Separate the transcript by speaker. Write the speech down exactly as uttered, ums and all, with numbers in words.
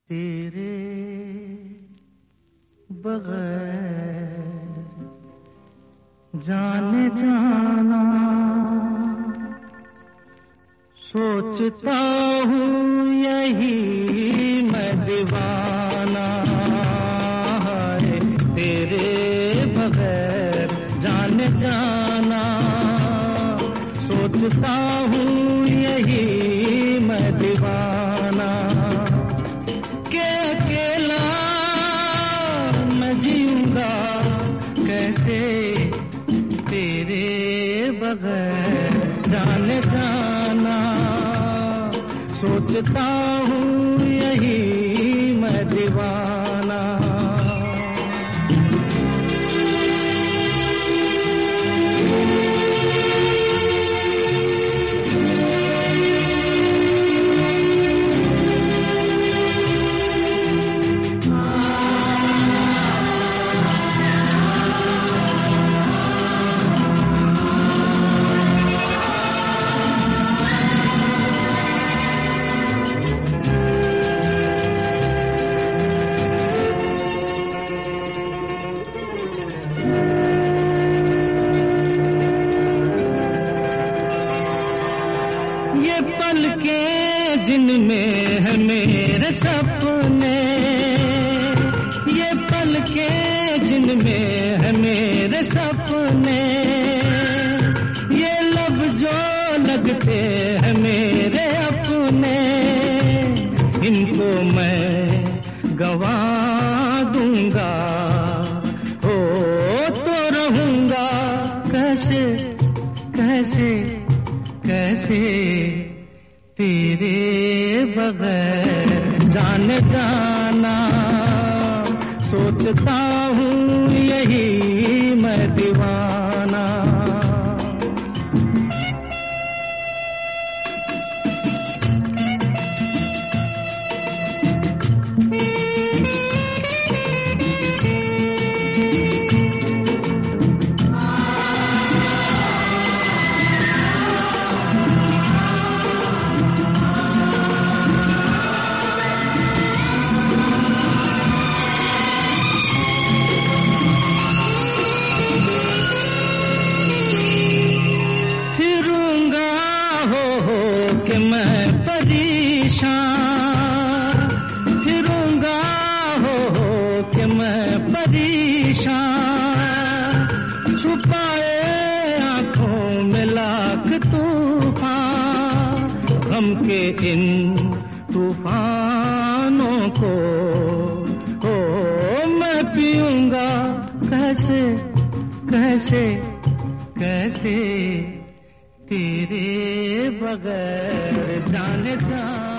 Speaker 1: तेरे बगैर जाने जाना सोचता हूँ यही मैं दीवाना है। तेरे बगैर जाने जाना सोचता हूँ यही मैं दीवाना के अकेला मैं जीऊंगा कैसे तेरे बगैर जाने जाना सोचता हूँ यही मैं दीवाना। ये पलकें जिनमें है मेरे सपने, ये पलकें जिनमें है मेरे सपने, ये लब जो लगते हैं मेरे अपने, इनको मैं गवा दूंगा हो तो रहूंगा कैसे कैसे कैसे तेरे बगैर जाने जाना सोचता हूँ यही मैं दीवाना। कि मैं परेशान फिरूंगा हो कि मैं परेशान, छुपाए आंखों में लाख तूफान, गम के इन तूफानों को हो मैं पीऊंगा कैसे कैसे कैसे तेरे बगैर जाने जा।